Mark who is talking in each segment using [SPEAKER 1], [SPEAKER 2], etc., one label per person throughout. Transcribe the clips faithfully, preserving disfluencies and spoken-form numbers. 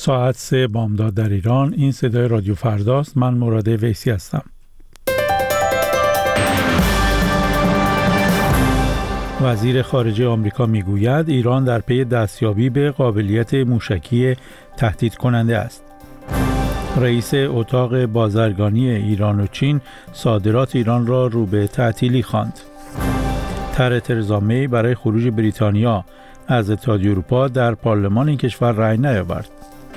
[SPEAKER 1] ساعت سه بامداد در ایران. این صدای رادیو فرداست. من مراد ویسی هستم. وزیر خارجه آمریکا میگوید ایران در پی دستیابی به قابلیت موشکی تهدید کننده است. رئیس اتاق بازرگانی ایران و چین صادرات ایران را رو به تعطیلی خواند. طرح ترزا می برای خروج بریتانیا از اتحادیه اروپا در پارلمان این کشور رأی نیاورد.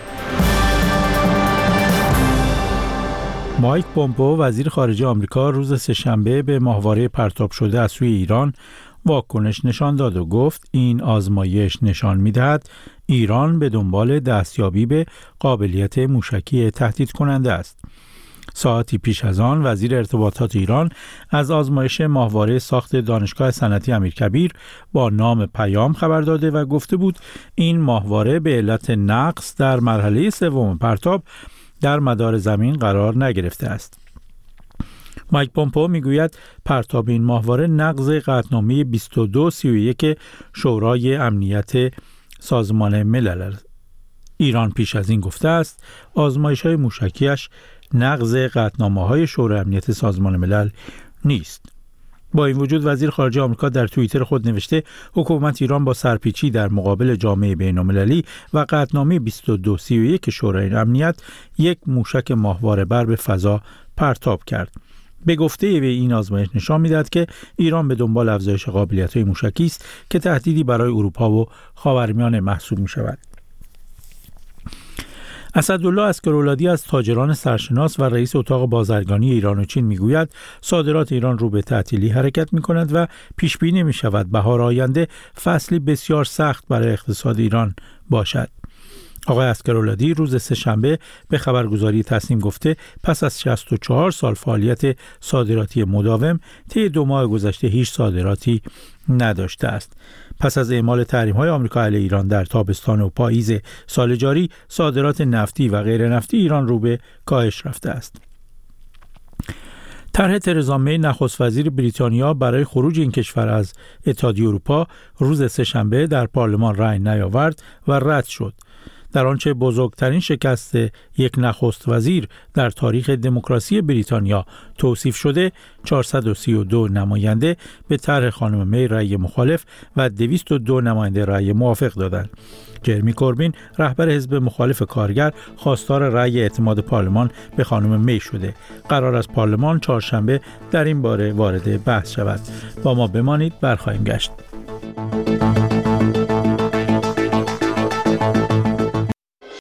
[SPEAKER 1] مایک پومپئو وزیر خارجه آمریکا روز سه‌شنبه به ماهواره پرتاب شده از سوی ایران واکنش نشان داد و گفت این آزمایش نشان می‌دهد ایران به دنبال دستیابی به قابلیت موشکی تهدید کننده است. ساعتی پیش از آن وزیر ارتباطات ایران از آزمایش ماهواره ساخت دانشگاه صنعتی امیرکبیر با نام پیام خبر داده و گفته بود این ماهواره به علت نقص در مرحله سوم پرتاب در مدار زمین قرار نگرفته است. مایک پومپئو میگوید پرتاب این ماهواره نقض قطعنامه بیست و دو سی و یک شورای امنیت سازمان ملل. ایران پیش از این گفته است آزمایش‌های موشکیش نقض قطعنامه‌های شورای امنیت سازمان ملل نیست. با این وجود وزیر خارجه آمریکا در توییتر خود نوشته حکومت ایران با سرپیچی در مقابل جامعه بین‌المللی و قطعنامه بیست و دو سی و یک شورای امنیت یک موشک ماهواره بر به فضا پرتاب کرد. به گفته به این آزمایش نشان می‌دهد که ایران به دنبال افزایش قابلیت‌های موشکی است که تهدیدی برای اروپا و خاورمیانه محسوب می‌شود. اسدالله عسگرولادی از تاجران سرشناس و رئیس اتاق بازرگانی ایران و چین میگوید صادرات ایران رو به تعطیلی حرکت می‌کند و پیش بینی می‌شود بهار آینده فصلی بسیار سخت برای اقتصاد ایران باشد. آقای عسگرولادی روز سه‌شنبه به خبرگزاری تصنیم گفته پس از شصت و چهار سال فعالیت صادراتی مداوم طی دو ماه گذشته هیچ صادراتی نداشته است. پس از اعمال تحریم‌های آمریکا علیه ایران در تابستان و پاییز سال جاری صادرات نفتی و غیر نفتی ایران رو به کاهش رفته است. طرح ترزا می نخست وزیر بریتانیا برای خروج این کشور از اتحادیه اروپا روز سه‌شنبه در پارلمان رأی نیاورد و رد شد. در آنچه بزرگترین شکست یک نخست وزیر در تاریخ دموکراسی بریتانیا توصیف شده، چهارصد و سی و دو نماینده به طرح خانم می رأی مخالف و دویست و دو نماینده رأی موافق دادند. جرمی کوربین رهبر حزب مخالف کارگر خواستار رأی اعتماد پارلمان به خانم می شده. قرار است پارلمان چهارشنبه در این باره وارد بحث شود. با ما بمانید، برخواهیم گشت.